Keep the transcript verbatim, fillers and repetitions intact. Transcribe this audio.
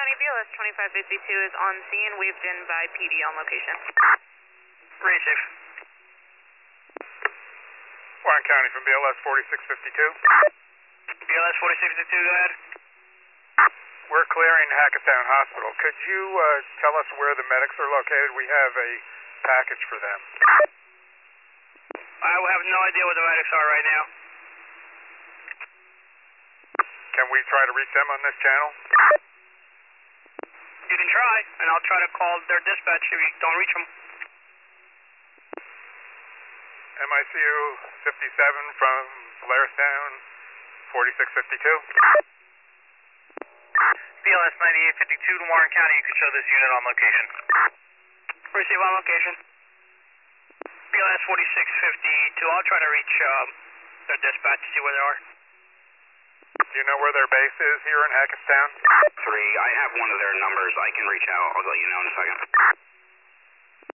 County, B L S twenty-five fifty-two is on scene, waved in by P D on location. Pretty safe. Warren County from B L S forty-six fifty-two. B L S forty-six fifty-two, go ahead. We're clearing Hackettstown Hospital. Could you uh, tell us where the medics are located? We have a package for them. I have no idea where the medics are right now. Can we try to reach them on this channel? You can try, and I'll try to call their dispatch if you don't reach them. M I C U fifty-seven from Blairstown, forty-six fifty-two. B L S ninety-eight fifty-two to Warren County, you can show this unit on location. Receive on location. B L S forty-six fifty-two, I'll try to reach um, their dispatch to see where they are. Do you know where their base is here in Hackettstown? Three, I have one of their numbers. I can reach out. I'll let you know in a second.